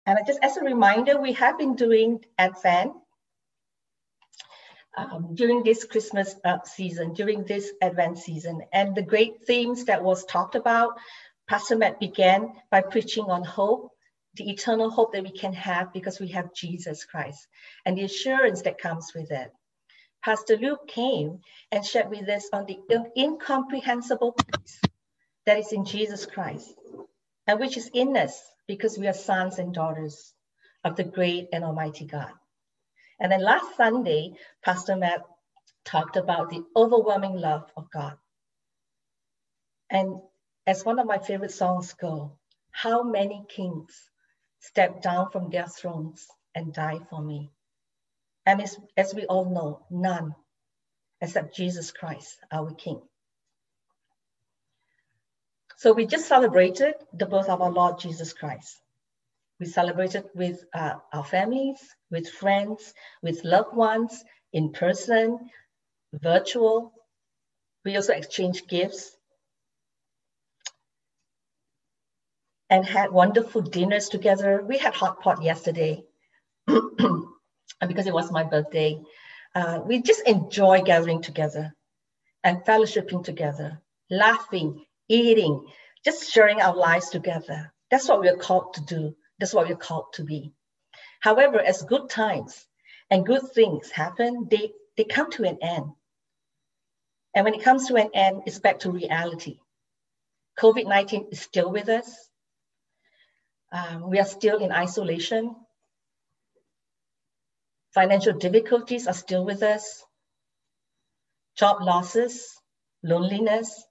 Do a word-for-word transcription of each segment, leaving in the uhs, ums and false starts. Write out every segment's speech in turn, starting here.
And just as a reminder, we have been doing Advent um, during this Christmas uh, season, during this Advent season. And the great themes that was talked about, Pastor Matt began by preaching on hope, the eternal hope that we can have because we have Jesus Christ and the assurance that comes with it. Pastor Luke came and shared with us on the incomprehensible peace that is in Jesus Christ and which is in us because we are sons and daughters of the great and almighty God. And then last Sunday, Pastor Matt talked about the overwhelming love of God. And as one of my favorite songs go, how many kings stepped down from their thrones and died for me? And as, as we all know, none except Jesus Christ, our King. So we just celebrated the birth of our Lord Jesus Christ. We celebrated with uh, our families, with friends, with loved ones, in person, virtual. We also exchanged gifts and had wonderful dinners together. We had hot pot yesterday. And because it was my birthday, uh, we just enjoy gathering together and fellowshipping together, laughing, eating, just sharing our lives together. That's what we're called to do. That's what we're called to be. However, as good times and good things happen, they, they come to an end. And when it comes to an end, it's back to reality. COVID nineteen is still with us. Um, we are still in isolation. Financial difficulties are still with us. Job losses, loneliness.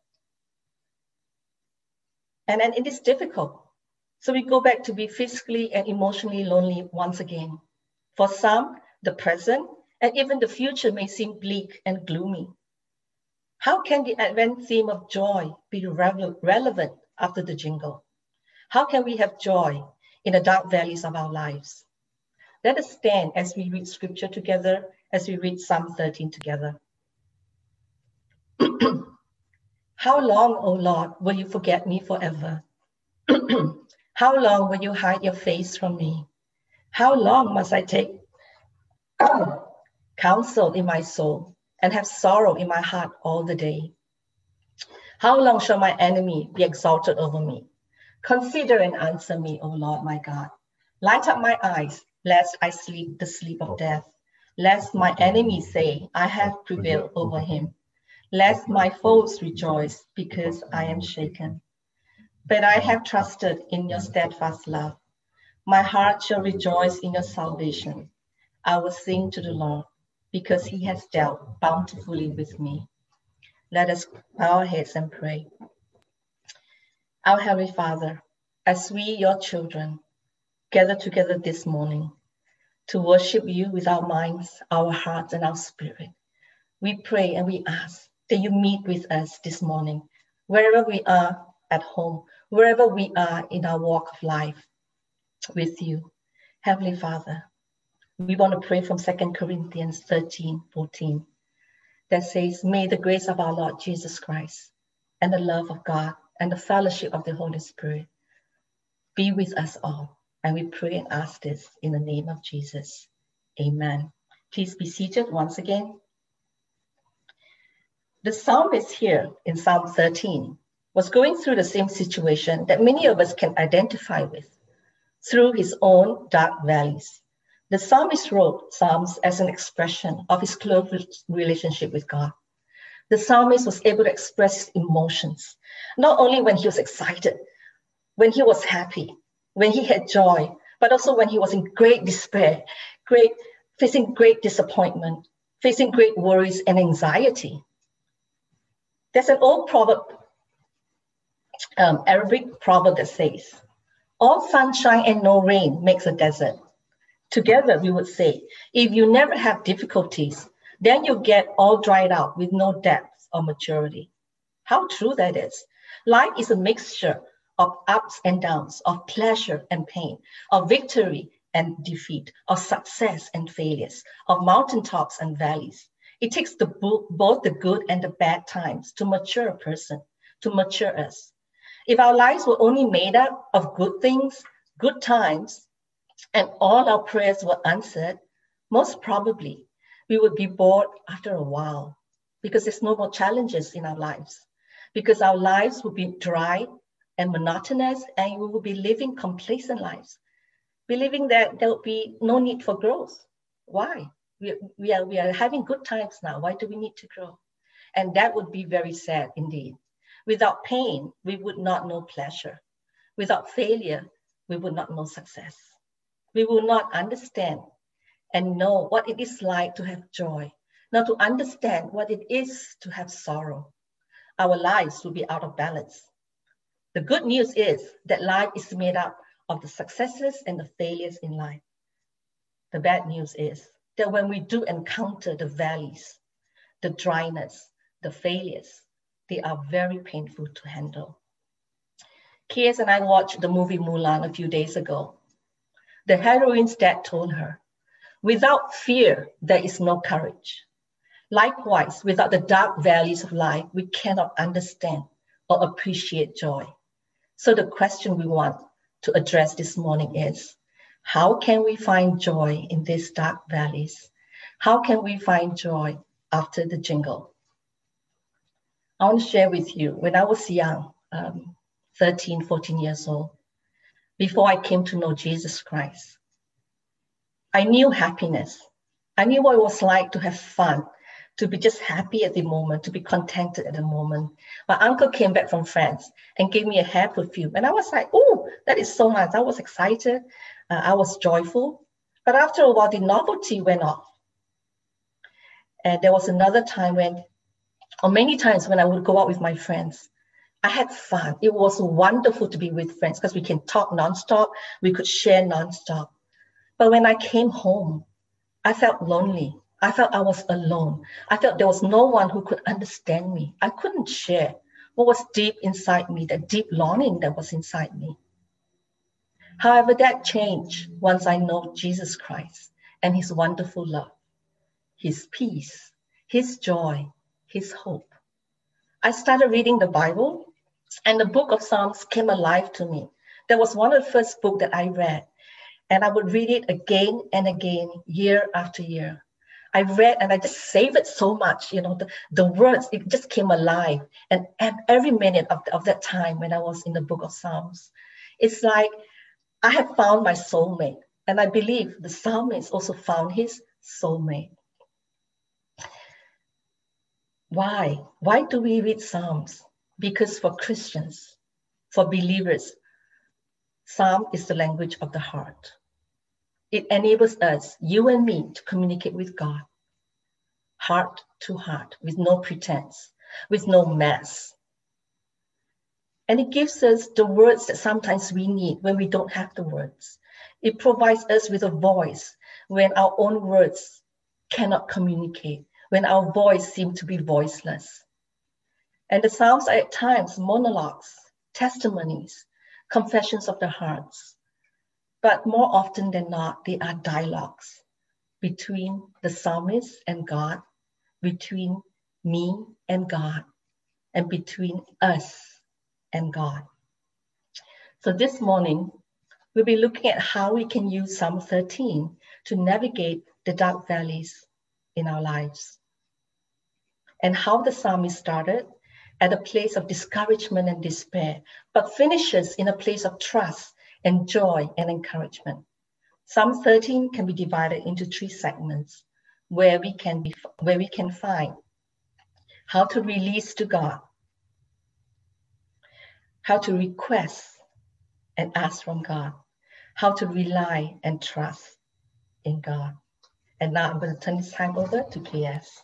And, and it is difficult. So we go back to be physically and emotionally lonely once again. For some, the present and even the future may seem bleak and gloomy. How can the Advent theme of joy be re- relevant after the jingle? How can we have joy in the dark valleys of our lives? Let us stand as we read scripture together, as we read Psalm thirteen together. How long, O Lord, will you forget me forever? How long will you hide your face from me? How long must I take counsel in my soul and have sorrow in my heart all the day? How long shall my enemy be exalted over me? Consider and answer me, O Lord my God. Light up my eyes, lest I sleep the sleep of death, lest my enemies say, I have prevailed over him, lest my foes rejoice because I am shaken. But I have trusted in your steadfast love. My heart shall rejoice in your salvation. I will sing to the Lord because he has dealt bountifully with me. Let us bow our heads and pray. Our Heavenly Father, as we, your children, gather together this morning to worship you with our minds, our hearts, and our spirit, we pray and we ask that you meet with us this morning, wherever we are at home, wherever we are in our walk of life with you. Heavenly Father, we want to pray from Second Corinthians thirteen, fourteen, that says, may the grace of our Lord Jesus Christ and the love of God and the fellowship of the Holy Spirit be with us all. And we pray and ask this in the name of Jesus. Amen. Please be seated once again. The psalmist here in Psalm thirteen was going through the same situation that many of us can identify with, through his own dark valleys. The psalmist wrote Psalms as an expression of his close relationship with God. The psalmist was able to express his emotions, not only when he was excited, when he was happy, when he had joy, but also when he was in great despair, great, facing great disappointment, facing great worries and anxiety. There's an old proverb, um, Arabic proverb that says, all sunshine and no rain makes a desert. Together, we would say, if you never have difficulties, then you get all dried out with no depth or maturity. How true that is. Life is a mixture of ups and downs, of pleasure and pain, of victory and defeat, of success and failures, of mountaintops and valleys. It takes the both the good and the bad times to mature a person, to mature us. If our lives were only made up of good things, good times, and all our prayers were answered, most probably we would be bored after a while because there's no more challenges in our lives, because our lives would be dry and monotonous, and we will be living complacent lives, believing that there will be no need for growth. Why? We, we, are, we are having good times now. Why do we need to grow? And that would be very sad indeed. Without pain, we would not know pleasure. Without failure, we would not know success. We will not understand and know what it is like to have joy, not to understand what it is to have sorrow. Our lives will be out of balance. The good news is that life is made up of the successes and the failures in life. The bad news is that when we do encounter the valleys, the dryness, the failures, they are very painful to handle. K S and I watched the movie Mulan a few days ago. The heroine's dad told her, without fear, there is no courage. Likewise, without the dark valleys of life, we cannot understand or appreciate joy. So the question we want to address this morning is, how can we find joy in these dark valleys? How can we find joy after the jingle? I want to share with you, when I was young, um, thirteen, fourteen years old, before I came to know Jesus Christ, I knew happiness. I knew what it was like to have fun, to be just happy at the moment, to be contented at the moment. My uncle came back from France and gave me a hair perfume. And I was like, oh, that is so nice. I was excited. Uh, I was joyful. But after a while, the novelty went off. And there was another time when, or many times when I would go out with my friends, I had fun. It was wonderful to be with friends because we can talk nonstop. We could share nonstop. But when I came home, I felt lonely. I felt I was alone. I felt there was no one who could understand me. I couldn't share what was deep inside me, that deep longing that was inside me. However, that changed once I know Jesus Christ and his wonderful love, his peace, his joy, his hope. I started reading the Bible, and the book of Psalms came alive to me. That was one of the first books that I read, and I would read it again and again, year after year. I read and I just saved it so much, you know, the, the words, it just came alive. And every minute of, of that time when I was in the book of Psalms, it's like I have found my soulmate. And I believe the psalmist also found his soulmate. Why? Why do we read Psalms? Because for Christians, for believers, Psalm is the language of the heart. It enables us, you and me, to communicate with God, heart to heart, with no pretense, with no mess. And it gives us the words that sometimes we need when we don't have the words. It provides us with a voice when our own words cannot communicate, when our voice seems to be voiceless. And the Psalms are at times monologues, testimonies, confessions of the hearts. But more often than not, they are dialogues between the psalmist and God, between me and God, and between us and God. So this morning, we'll be looking at how we can use Psalm thirteen to navigate the dark valleys in our lives, and how the psalmist started at a place of discouragement and despair, but finishes in a place of trust and joy and encouragement. Psalm thirteen can be divided into three segments where we can be, where we can find how to release to God, how to request and ask from God, how to rely and trust in God. And now I'm going to turn this time over to K S.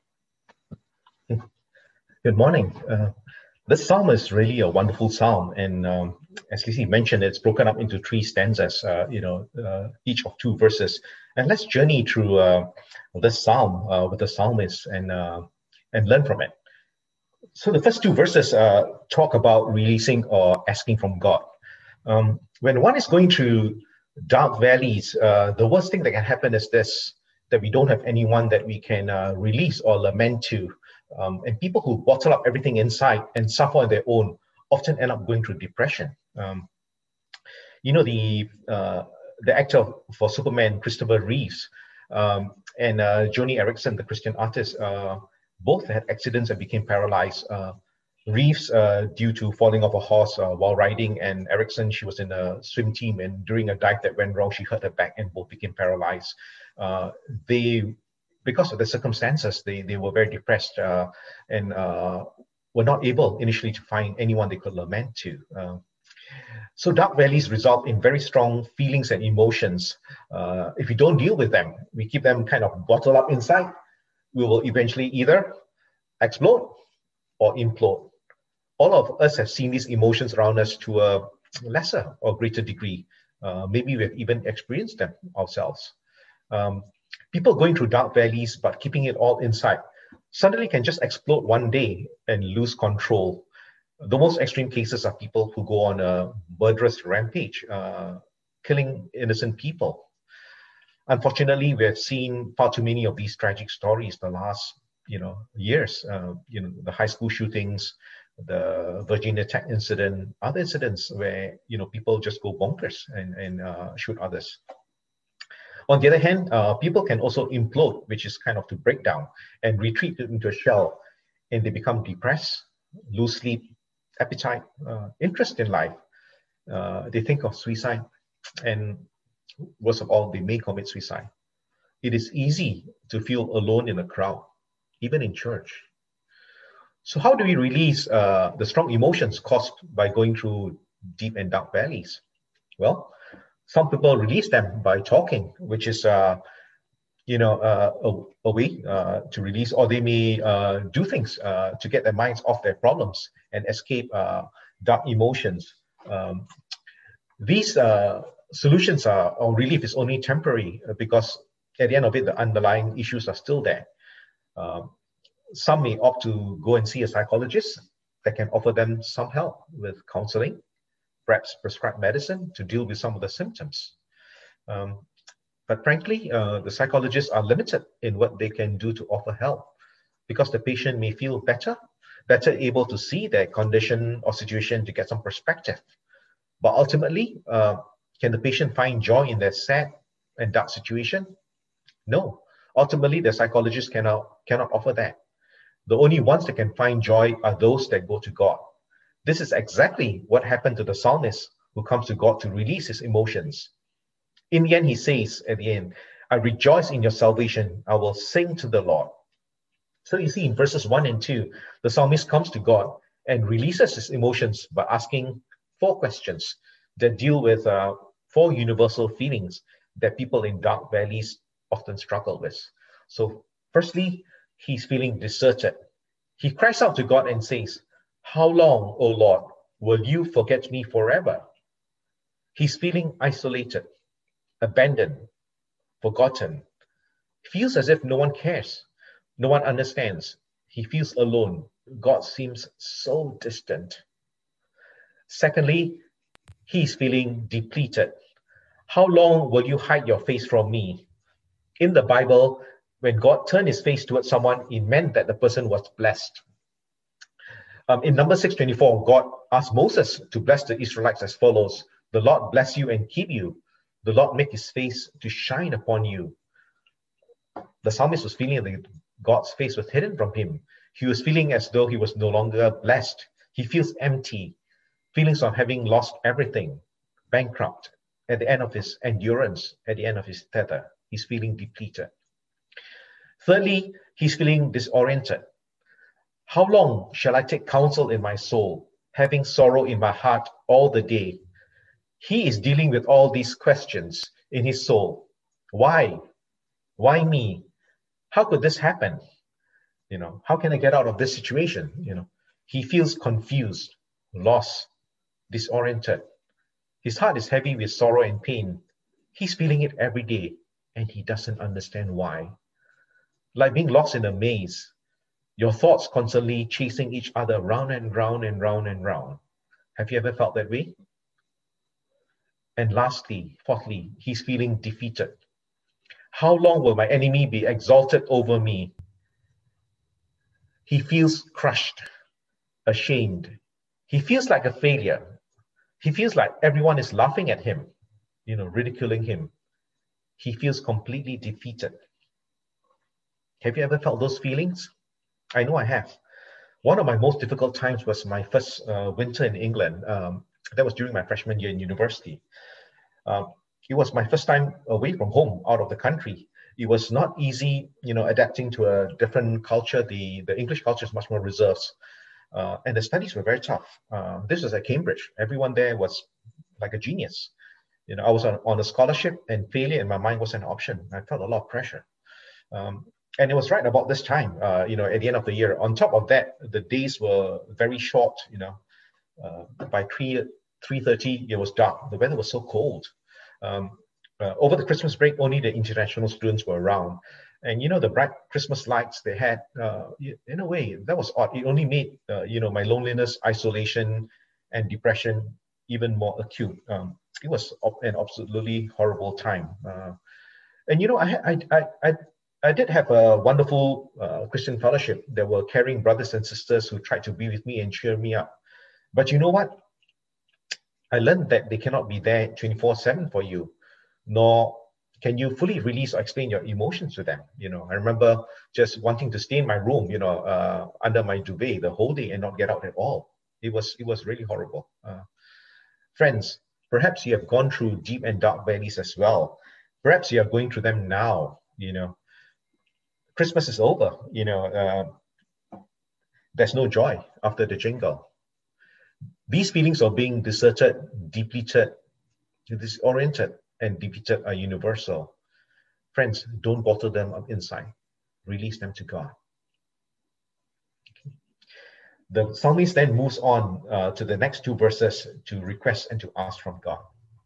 Good morning. Uh, this psalm is really a wonderful psalm, and um, as Lizzie mentioned, it's broken up into three stanzas, uh, you know, uh, each of two verses. And let's journey through uh, this psalm uh, with the psalmist and uh, and learn from it. So the first two verses uh, talk about releasing or asking from God. Um, when one is going through dark valleys, uh, the worst thing that can happen is this: that we don't have anyone that we can uh, release or lament to. Um, and people who bottle up everything inside and suffer on their own often end up going through depression. Um, you know, the uh, the actor for Superman, Christopher Reeves, um, and uh, Joni Eareckson, the Christian artist, uh, both had accidents and became paralyzed. Uh, Reeves, uh, due to falling off a horse uh, while riding, and Eareckson, she was in a swim team, and during a dive that went wrong, she hurt her back and both became paralyzed. Uh, they, because of the circumstances, they, they were very depressed uh, and uh, were not able initially to find anyone they could lament to. Uh, so dark valleys result in very strong feelings and emotions. Uh, if we don't deal with them, we keep them kind of bottled up inside, we will eventually either explode or implode. All of us have seen these emotions around us to a lesser or greater degree. Uh, maybe we've even experienced them ourselves. Um, people going through dark valleys but keeping it all inside suddenly can just explode one day and lose control. The most extreme cases are people who go on a murderous rampage, uh, killing innocent people. Unfortunately, we have seen far too many of these tragic stories the last, you know, years. Uh, you know, the high school shootings, the Virginia Tech incident, other incidents where, you know, people just go bonkers and, and uh, shoot others. On the other hand, uh, people can also implode, which is kind of to break down and retreat into a shell, and they become depressed, lose sleep, appetite, uh, interest in life. Uh, they think of suicide, and worst of all, they may commit suicide. It is easy to feel alone in a crowd, even in church. So how do we release uh, the strong emotions caused by going through deep and dark valleys? Well, some people release them by talking, which is, uh, you know, uh, a, a way uh, to release, or they may uh, do things uh, to get their minds off their problems and escape uh, dark emotions. Um, these uh, solutions are, or relief is only temporary, because at the end of it, the underlying issues are still there. Um, Some may opt to go and see a psychologist that can offer them some help with counseling, perhaps prescribe medicine to deal with some of the symptoms. Um, but frankly, uh, the psychologists are limited in what they can do to offer help, because the patient may feel better, better able to see their condition or situation to get some perspective. But ultimately, uh, can the patient find joy in their sad and dark situation? No. Ultimately, the psychologist cannot, cannot offer that. The only ones that can find joy are those that go to God. This is exactly what happened to the psalmist who comes to God to release his emotions. In the end, he says at the end, I rejoice in your salvation. I will sing to the Lord. So you see in verses one and two, the psalmist comes to God and releases his emotions by asking four questions that deal with uh, four universal feelings that people in dark valleys often struggle with. So firstly, he's feeling deserted. He cries out to God and says, how long, O Lord, will you forget me forever? He's feeling isolated, abandoned, forgotten. He feels as if no one cares, no one understands. He feels alone. God seems so distant. Secondly, he's feeling depleted. How long will you hide your face from me? In the Bible, when God turned his face towards someone, it meant that the person was blessed. Um, in Numbers six twenty-four, God asked Moses to bless the Israelites as follows. The Lord bless you and keep you. The Lord make his face to shine upon you. The psalmist was feeling that God's face was hidden from him. He was feeling as though he was no longer blessed. He feels empty, feelings of having lost everything, bankrupt at the end of his endurance, at the end of his tether. He's feeling depleted. Thirdly, he's feeling disoriented. How long shall I take counsel in my soul, having sorrow in my heart all the day? He is dealing with all these questions in his soul. Why? Why me? How could this happen? You know, how can I get out of this situation? You know, he feels confused, lost, disoriented. His heart is heavy with sorrow and pain. He's feeling it every day, and he doesn't understand why. Like being lost in a maze, your thoughts constantly chasing each other round and round and round and round. Have you ever felt that way? And lastly, fourthly, he's feeling defeated. How long will my enemy be exalted over me? He feels crushed, ashamed. He feels like a failure. He feels like everyone is laughing at him. you know, ridiculing him. He feels completely defeated. Have you ever felt those feelings? I know I have. One of my most difficult times was my first uh, winter in England. Um, that was during my freshman year in university. Um, it was my first time away from home, out of the country. It was not easy, you know, adapting to a different culture. The, the English culture is much more reserved. Uh, and the studies were very tough. Uh, this was at Cambridge. Everyone there was like a genius. You know, I was on, on a scholarship, and failure in my mind was an option. I felt a lot of pressure. Um, and it was right about this time, uh, you know, at the end of the year. On top of that, the days were very short, you know. Uh, by three, three thirty, it was dark. The weather was so cold. Um, uh, over the Christmas break, only the international students were around. And, you know, the bright Christmas lights they had, uh, in a way, that was odd. It only made, uh, you know, my loneliness, isolation, and depression even more acute. Um, it was an absolutely horrible time. Uh, and, you know, I, I, I, I, I did have a wonderful uh, Christian fellowship. There were caring brothers and sisters who tried to be with me and cheer me up. But you know what? I learned that they cannot be there twenty-four seven for you, nor can you fully release or explain your emotions to them. You know, I remember just wanting to stay in my room, you know, uh, under my duvet the whole day and not get out at all. It was, it was really horrible. Uh, friends, perhaps you have gone through deep and dark valleys as well. Perhaps you are going through them now. You know, Christmas is over. You know, uh, there's no joy after the jingle. These feelings of being deserted, depleted, disoriented, and defeated are universal. Friends, don't bottle them up inside. Release them to God. Okay. The psalmist then moves on uh, to the next two verses to request and to ask from God.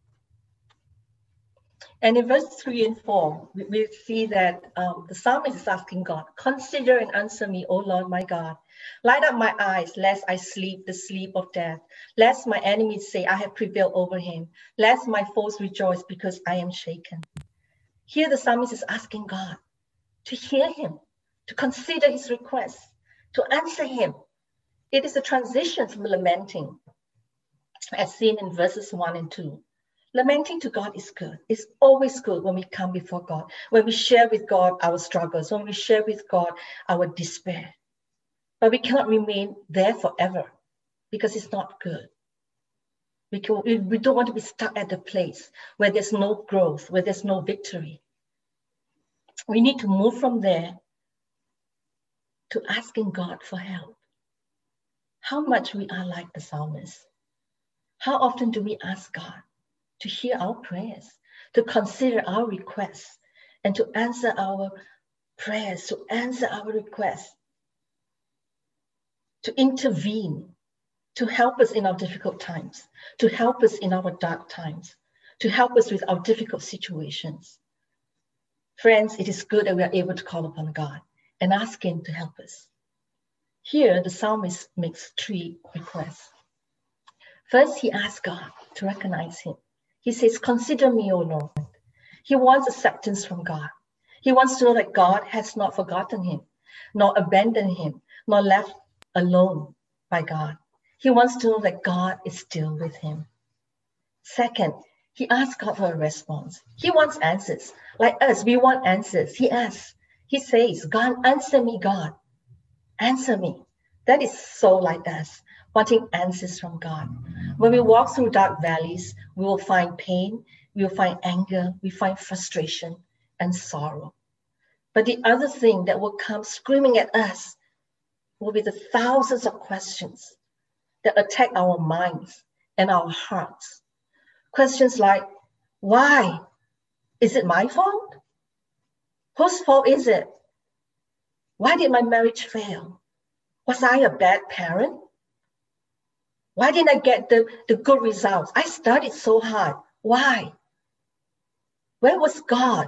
And in verse three and four, we, we see that um, the psalmist is asking God, consider and answer me, O Lord my God. Light up my eyes, lest I sleep the sleep of death. Lest my enemies say, I have prevailed over him. Lest my foes rejoice because I am shaken. Here the psalmist is asking God to hear him, to consider his request, to answer him. It is a transition from lamenting, as seen in verses one and two. Lamenting to God is good. It's always good when we come before God, when we share with God our struggles, when we share with God our despair. But we cannot remain there forever because it's not good. We, can, we don't want to be stuck at the place where there's no growth, where there's no victory. We need to move from there to asking God for help. How much we are like the psalmist. How often do we ask God to hear our prayers, to consider our requests, and to answer our prayers, to answer our requests, to intervene, to help us in our difficult times, to help us in our dark times, to help us with our difficult situations. Friends, it is good that we are able to call upon God and ask Him to help us. Here, the psalmist makes three requests. First, he asks God to recognize him. He says, consider me, O Lord. He wants acceptance from God. He wants to know that God has not forgotten him, nor abandoned him, nor left alone by God. He wants to know that God is still with him. Second, he asks God for a response. He wants answers. Like us, we want answers. He asks, he says, God, answer me, God. Answer me. That is so like us, wanting answers from God. When we walk through dark valleys, we will find pain, we will find anger, we find frustration and sorrow. But the other thing that will come screaming at us will be the thousands of questions that attack our minds and our hearts. Questions like, why? Is it my fault? Whose fault is it? Why did my marriage fail? Was I a bad parent? Why didn't I get the, the good results? I studied so hard. Why? Where was God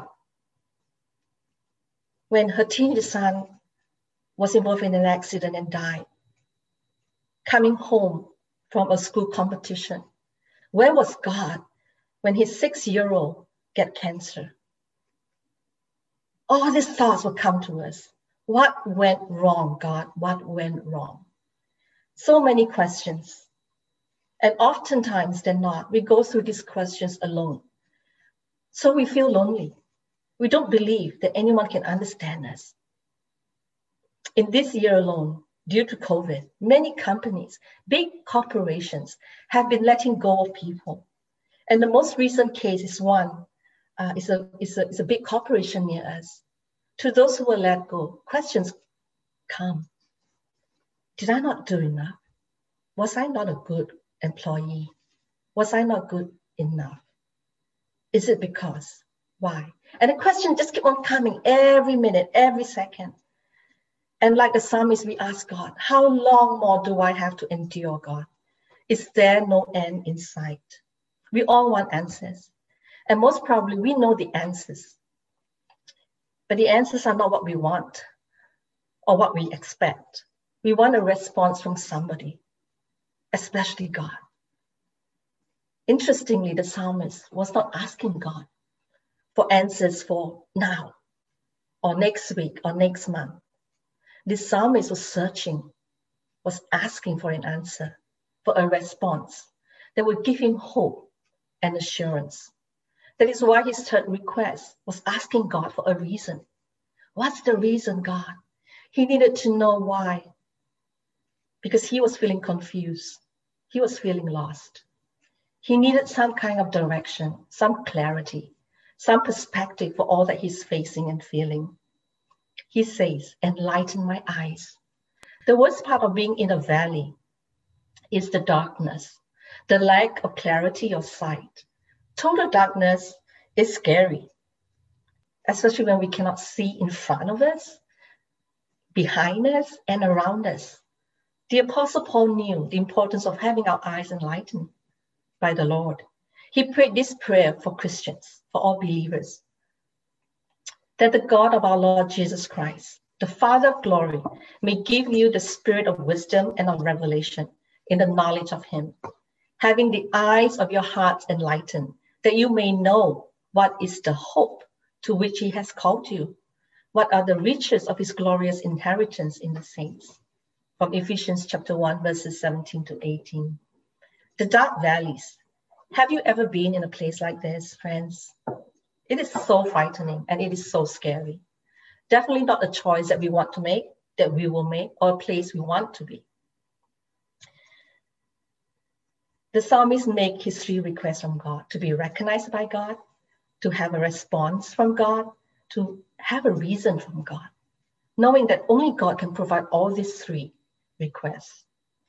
when her teenage son was involved in an accident and died? Coming home from a school competition. Where was God when his six-year-old got cancer? All these thoughts will come to us. What went wrong, God? What went wrong? So many questions. And oftentimes than not, we go through these questions alone. So we feel lonely. We don't believe that anyone can understand us. In this year alone, due to COVID, many companies, big corporations have been letting go of people. And the most recent case is one, uh, is, a, is, a, is a big corporation near us. To those who were let go, questions come. Did I not do enough? Was I not a good employee? Was I not good enough? Is it because? Why? And the question just keep on coming every minute, every second. And like the psalmist, we ask God, how long more do I have to endure, God? Is there no end in sight? We all want answers. And most probably we know the answers. But the answers are not what we want or what we expect. We want a response from somebody, especially God. Interestingly, the psalmist was not asking God for answers for now or next week or next month. The psalmist was searching, was asking for an answer, for a response that would give him hope and assurance. That is why his third request was asking God for a reason. What's the reason, God? He needed to know why. Because he was feeling confused. He was feeling lost. He needed some kind of direction, some clarity, some perspective for all that he's facing and feeling. He says, enlighten my eyes. The worst part of being in a valley is the darkness, the lack of clarity of sight. Total darkness is scary, especially when we cannot see in front of us, behind us, and around us. The Apostle Paul knew the importance of having our eyes enlightened by the Lord. He prayed this prayer for Christians, for all believers, that the God of our Lord Jesus Christ, the Father of glory, may give you the spirit of wisdom and of revelation in the knowledge of him, having the eyes of your hearts enlightened, that you may know what is the hope to which he has called you, what are the riches of his glorious inheritance in the saints. From Ephesians chapter one, verses seventeen to eighteen. The dark valleys. Have you ever been in a place like this, friends? It is so frightening and it is so scary. Definitely not a choice that we want to make, that we will make, or a place we want to be. The psalmist makes his three requests from God: to be recognized by God, to have a response from God, to have a reason from God, knowing that only God can provide all these three requests.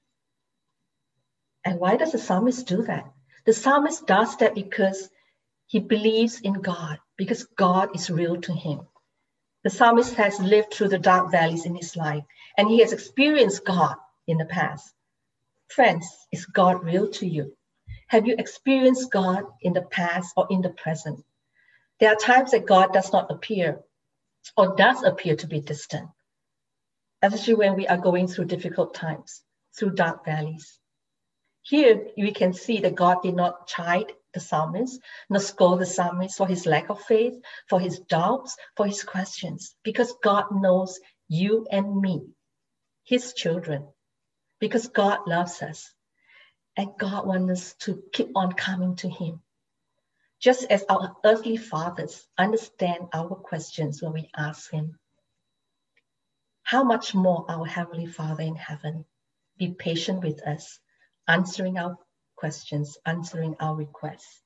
And why does the psalmist do that? The psalmist does that because he believes in God, because God is real to him. The psalmist has lived through the dark valleys in his life, and he has experienced God in the past. Friends, is God real to you? Have you experienced God in the past or in the present? There are times that God does not appear or does appear to be distant, especially when we are going through difficult times, through dark valleys. Here we can see that God did not chide the psalmist, nor scold the psalmist for his lack of faith, for his doubts, for his questions, because God knows you and me, his children, because God loves us, and God wants us to keep on coming to him. Just as our earthly fathers understand our questions when we ask him, how much more our Heavenly Father in heaven be patient with us, answering our questions, answering our requests.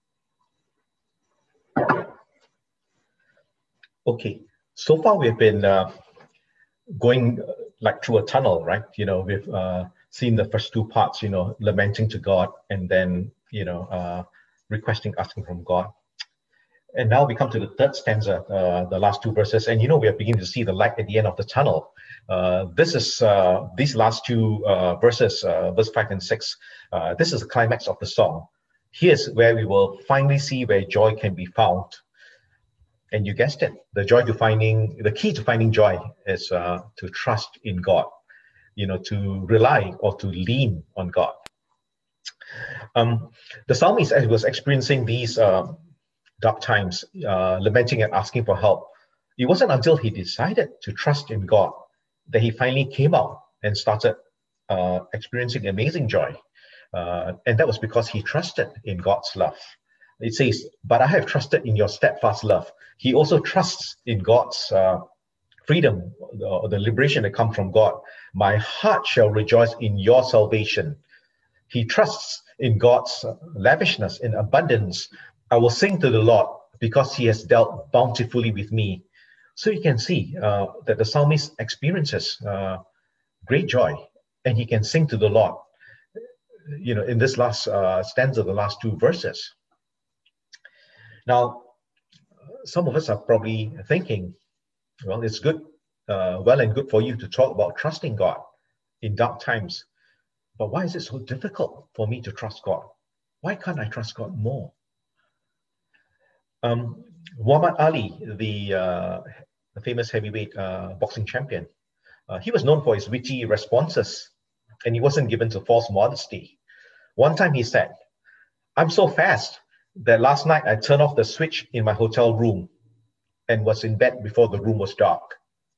Okay, so far we've been uh, going uh, like through a tunnel, right? You know, we've uh, seen the first two parts, you know, lamenting to God, and then, you know, uh, requesting, asking from God. And now we come to the third stanza, uh, the last two verses, and you know, we are beginning to see the light at the end of the tunnel. Uh, this is, uh, these last two uh, verses, uh, verse five and six, uh, this is the climax of the song. Here's where we will finally see where joy can be found. And you guessed it, the joy to finding, the key to finding joy is uh, to trust in God, you know, to rely or to lean on God. Um, the psalmist was experiencing these uh, dark times, uh, lamenting and asking for help. It wasn't until he decided to trust in God that he finally came out and started uh, experiencing amazing joy. Uh, and that was because he trusted in God's love. It says, but I have trusted in your steadfast love. He also trusts in God's uh, freedom, or the liberation that comes from God. My heart shall rejoice in your salvation. He trusts in God's lavishness, in abundance. I will sing to the Lord because he has dealt bountifully with me. So you can see uh, that the psalmist experiences uh, great joy, and he can sing to the Lord, you know, in this last uh, stanza, the last two verses. Now, some of us are probably thinking, well, it's good, uh, well and good for you to talk about trusting God in dark times. But why is it so difficult for me to trust God? Why can't I trust God more? Um, Muhammad Ali, the, uh, the famous heavyweight uh, boxing champion, uh, he was known for his witty responses, and he wasn't given to false modesty. One time he said, I'm so fast that last night I turned off the switch in my hotel room and was in bed before the room was dark.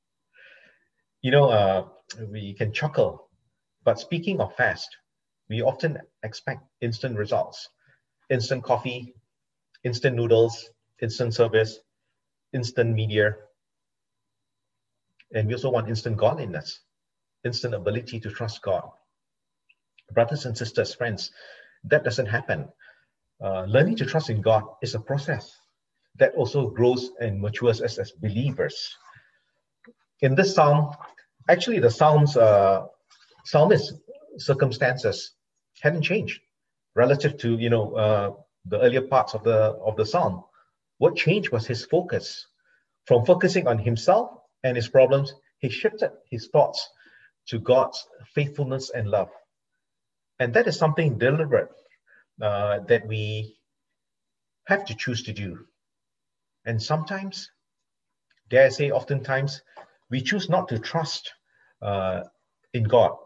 You know, uh, we can chuckle, but speaking of fast, we often expect instant results. Instant coffee, instant noodles, instant service, instant media. And we also want instant godliness, instant ability to trust God. Brothers and sisters, friends, that doesn't happen. Uh, learning to trust in God is a process that also grows and matures us as believers. In this psalm, actually the psalm's uh, psalmist's circumstances hadn't changed relative to, you know, uh, the earlier parts of the of the psalm. What changed was his focus. From focusing on himself and his problems, he shifted his thoughts to God's faithfulness and love. And that is something deliberate uh, that we have to choose to do. And sometimes, dare I say, oftentimes, we choose not to trust uh, in God.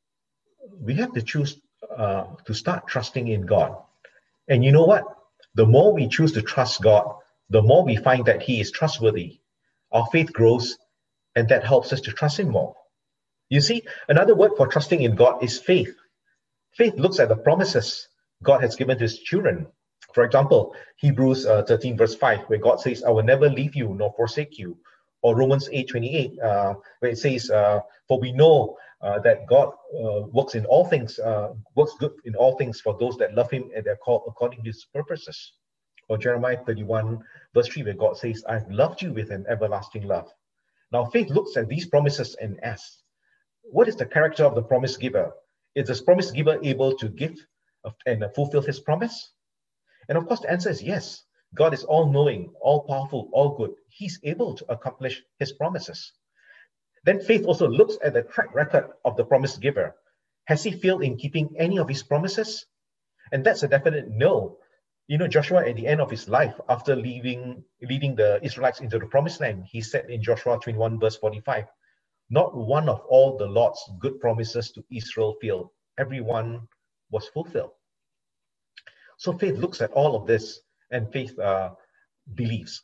We have to choose uh, to start trusting in God. And you know what? The more we choose to trust God, the more we find that he is trustworthy. Our faith grows, and that helps us to trust him more. You see, another word for trusting in God is faith. Faith looks at the promises God has given to his children. For example, Hebrews uh, thirteen verse five, where God says, I will never leave you nor forsake you. Or Romans eight twenty-eight, uh, where it says, uh, for we know uh, that God uh, works in all things, uh, works good in all things for those that love him and they're called according to his purposes. Or Jeremiah thirty-one verse three, where God says, I've loved you with an everlasting love. Now, faith looks at these promises and asks, what is the character of the promise giver? Is the promise giver able to give and fulfill his promise? And of course, the answer is yes. God is all-knowing, all-powerful, all-good. He's able to accomplish his promises. Then faith also looks at the track record of the promise giver. Has he failed in keeping any of his promises? And that's a definite no. You know, Joshua, at the end of his life, after leaving, leading the Israelites into the promised land, he said in Joshua twenty-one, verse forty-five, not one of all the Lord's good promises to Israel failed. Every one was fulfilled. So faith looks at all of this, and faith uh, believes.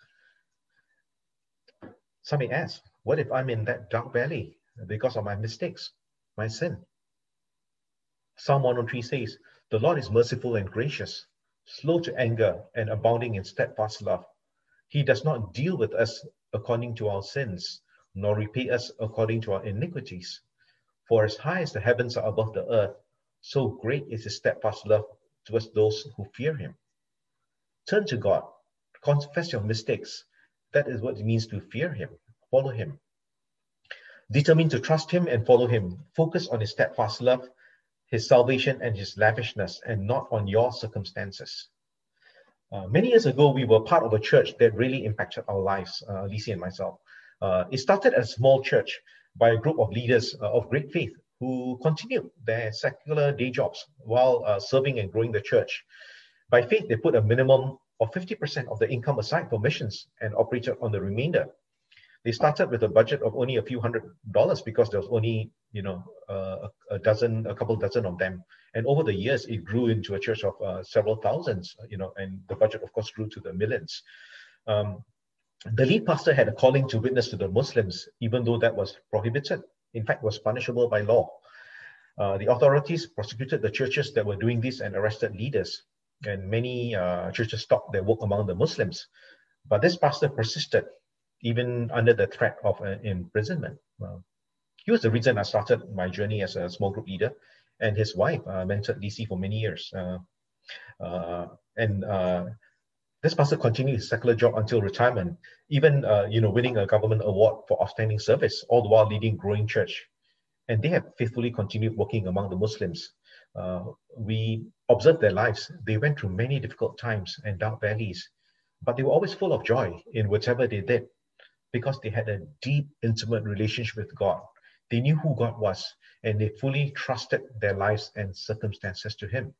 Some may ask, what if I'm in that dark valley because of my mistakes, my sin? Psalm one oh three says, the Lord is merciful and gracious, slow to anger and abounding in steadfast love. He does not deal with us according to our sins, nor repay us according to our iniquities. For as high as the heavens are above the earth, so great is his steadfast love towards those who fear him. Turn to God, confess your mistakes. That is what it means to fear him, follow him. Determine to trust him and follow him. Focus on his steadfast love, his salvation and his lavishness, and not on your circumstances. Uh, many years ago, we were part of a church that really impacted our lives, uh, Lisi and myself. Uh, it started as a small church by a group of leaders uh, of great faith who continued their secular day jobs while uh, serving and growing the church. By faith, they put a minimum of fifty percent of the income aside for missions and operated on the remainder. They started with a budget of only a few hundred dollars because there was only, you know, uh, a dozen, a couple dozen of them. And over the years, it grew into a church of uh, several thousands, you know, and the budget, of course, grew to the millions. Um, the lead pastor had a calling to witness to the Muslims, even though that was prohibited. In fact, was punishable by law. Uh, the authorities prosecuted the churches that were doing this and arrested leaders. and many uh, churches stopped their work among the Muslims. But this pastor persisted, even under the threat of uh, imprisonment. Well, he was the reason I started my journey as a small group leader, and his wife uh, mentored D C for many years. Uh, uh, and uh, this pastor continued his secular job until retirement, even uh, you know, winning a government award for outstanding service, all the while leading growing church. And they have faithfully continued working among the Muslims. Uh, we observed their lives. They went through many difficult times and dark valleys, but they were always full of joy in whatever they did, because they had a deep, intimate relationship with God. They knew who God was, and they fully trusted their lives and circumstances to Him.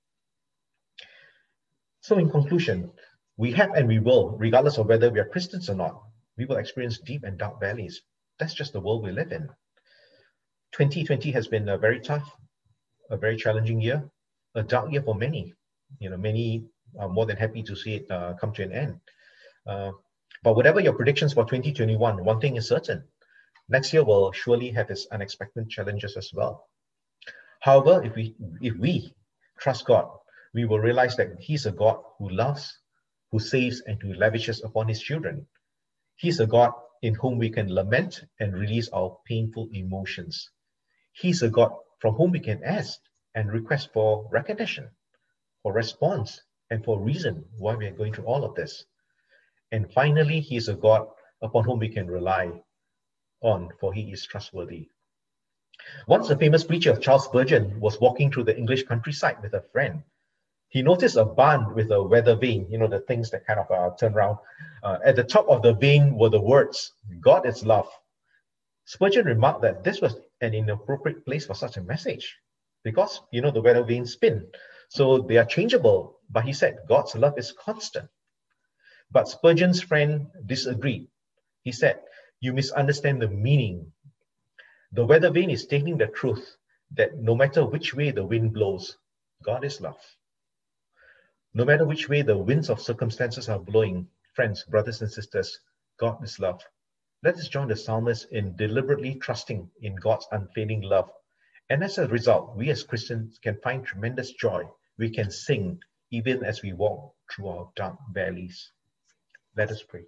So in conclusion, we have and we will, regardless of whether we are Christians or not, we will experience deep and dark valleys. That's just the world we live in. twenty twenty has been a very tough, a very challenging year, a dark year for many. You know, many are more than happy to see it uh, come to an end. Uh, but whatever your predictions for twenty twenty-one, one thing is certain: next year will surely have its unexpected challenges as well. However, if we if we trust God, we will realize that He's a God who loves, who saves, and who lavishes upon His children. He's a God in whom we can lament and release our painful emotions. He's a God from whom we can ask and request for recognition, for response, and for reason why we are going through all of this. And finally, He is a God upon whom we can rely on, for He is trustworthy. Once a famous preacher, Charles Spurgeon, was walking through the English countryside with a friend. He noticed a barn with a weather vane, you know, the things that kind of uh, turn around. Uh, at the top of the vane were the words, "God is love." Spurgeon remarked that this was an inappropriate place for such a message, because, you know, the weather vanes spin, so they are changeable. But he said, God's love is constant. But Spurgeon's friend disagreed. He said, "You misunderstand the meaning. The weather vane is stating the truth that no matter which way the wind blows, God is love. No matter which way the winds of circumstances are blowing, friends, brothers and sisters, God is love." Let us join the psalmist in deliberately trusting in God's unfailing love. And as a result, we as Christians can find tremendous joy. We can sing even as we walk through our dark valleys. Let us pray.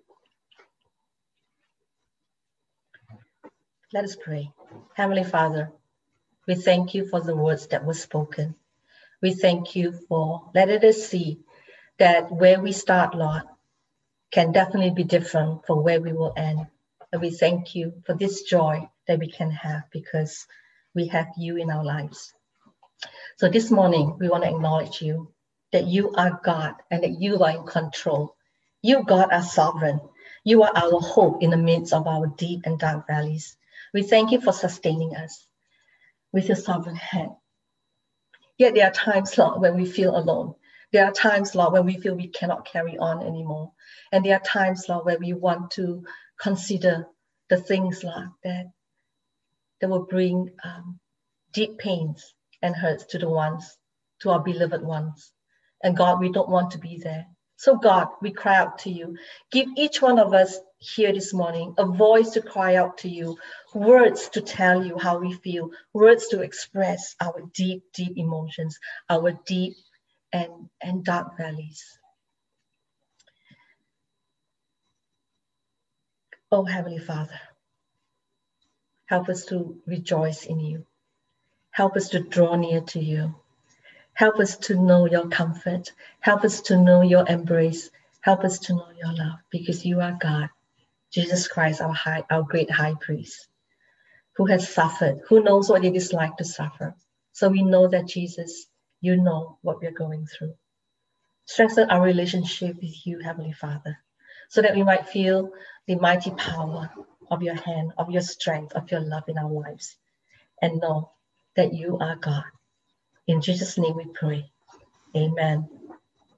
Let us pray. Heavenly Father, we thank you for the words that were spoken. We thank you for letting us see that where we start, Lord, can definitely be different from where we will end. And we thank you for this joy that we can have because we have you in our lives. So this morning, we want to acknowledge you, that you are God and that you are in control. You, God, are sovereign. You are our hope in the midst of our deep and dark valleys. We thank you for sustaining us with your sovereign hand. Yet there are times, Lord, when we feel alone. There are times, Lord, when we feel we cannot carry on anymore. And there are times, Lord, where we want to consider the things, Lord, that, that will bring um, deep pains and hurts to the ones, to our beloved ones. And God, we don't want to be there. So God, we cry out to you. Give each one of us here this morning a voice to cry out to you, words to tell you how we feel, words to express our deep, deep emotions, our deep and, and dark valleys. Oh, Heavenly Father, help us to rejoice in you. Help us to draw near to you. Help us to know your comfort. Help us to know your embrace. Help us to know your love, because you are God, Jesus Christ, our high, our great high priest, who has suffered, who knows what it is like to suffer. So we know that, Jesus, you know what we're going through. Strengthen our relationship with you, Heavenly Father, so that we might feel the mighty power of your hand, of your strength, of your love in our lives, and know that you are God. In Jesus' name we pray. Amen.